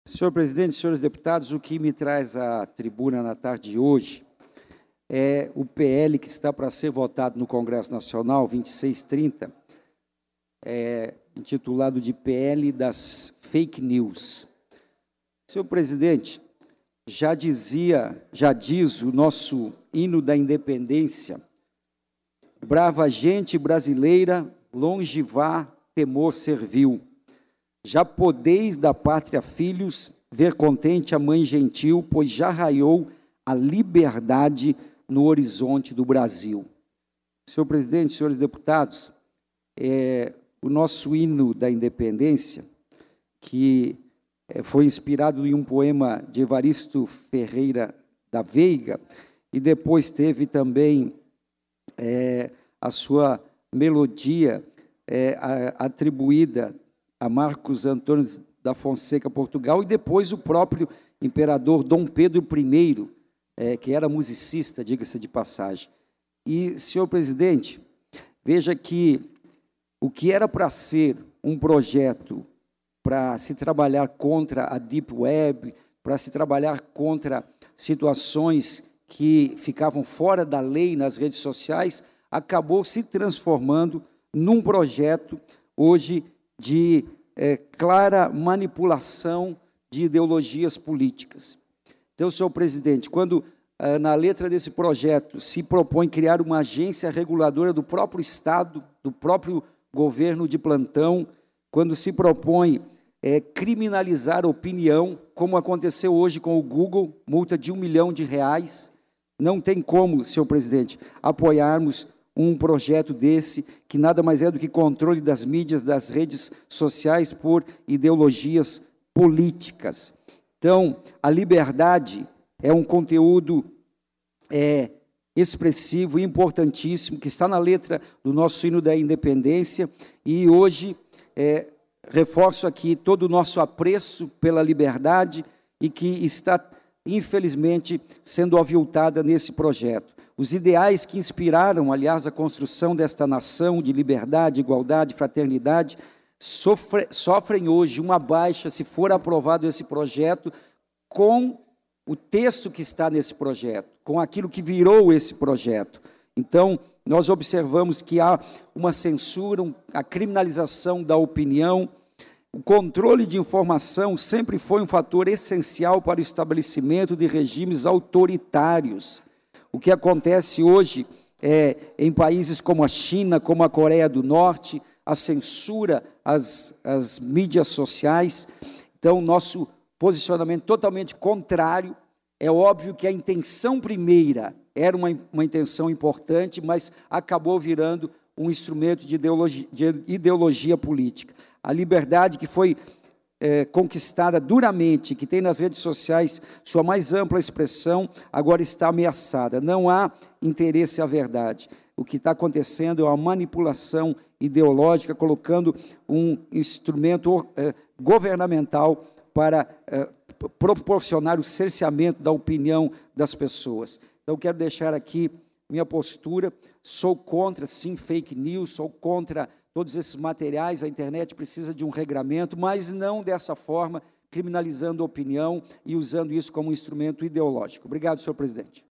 Senhor presidente, senhores deputados, o que me traz à tribuna na tarde de hoje é o PL que está para ser votado no Congresso Nacional, 2630, intitulado de PL das Fake News. Senhor presidente, já diz o nosso hino da independência: brava gente brasileira, longe vá, temor servil. Já podeis da pátria filhos, ver contente a mãe gentil, pois já raiou a liberdade no horizonte do Brasil. Senhor presidente, senhores deputados, o nosso hino da independência, que foi inspirado em um poema de Evaristo Ferreira da Veiga, e depois teve também a sua melodia atribuída a Marcos Antônio da Fonseca, Portugal, e depois o próprio imperador Dom Pedro I, que era musicista, diga-se de passagem. E, senhor presidente, veja que o que era para ser um projeto para se trabalhar contra a Deep Web, para se trabalhar contra situações que ficavam fora da lei nas redes sociais, acabou se transformando num projeto hoje de clara manipulação de ideologias políticas. Então, senhor presidente, quando na letra desse projeto se propõe criar uma agência reguladora do próprio Estado, do próprio governo de plantão, quando se propõe criminalizar a opinião, como aconteceu hoje com o Google, multa de R$1 milhão, não tem como, senhor presidente, apoiarmos um projeto desse, que nada mais é do que controle das mídias, das redes sociais por ideologias políticas. Então, a liberdade é um conteúdo expressivo e importantíssimo, que está na letra do nosso hino da independência, e hoje reforço aqui todo o nosso apreço pela liberdade e que está, infelizmente, sendo aviltada nesse projeto. Os ideais que inspiraram, aliás, a construção desta nação de liberdade, igualdade, fraternidade, sofrem hoje uma baixa, se for aprovado esse projeto, com o texto que está nesse projeto, com aquilo que virou esse projeto. Então, nós observamos que há uma censura, a criminalização da opinião. O controle de informação sempre foi um fator essencial para o estabelecimento de regimes autoritários. O que acontece hoje em países como a China, como a Coreia do Norte, a censura às mídias sociais. Então, nosso posicionamento totalmente contrário. É óbvio que a intenção primeira era uma intenção importante, mas acabou virando um instrumento de ideologia política. A liberdade que foi conquistada duramente, que tem nas redes sociais sua mais ampla expressão, agora está ameaçada. Não há interesse à verdade. O que está acontecendo é uma manipulação ideológica, colocando um instrumento governamental para proporcionar o cerceamento da opinião das pessoas. Então, quero deixar aqui minha postura. Sou contra, sim, fake news, sou contra todos esses materiais. A internet precisa de um regramento, mas não dessa forma, criminalizando a opinião e usando isso como um instrumento ideológico. Obrigado, senhor presidente.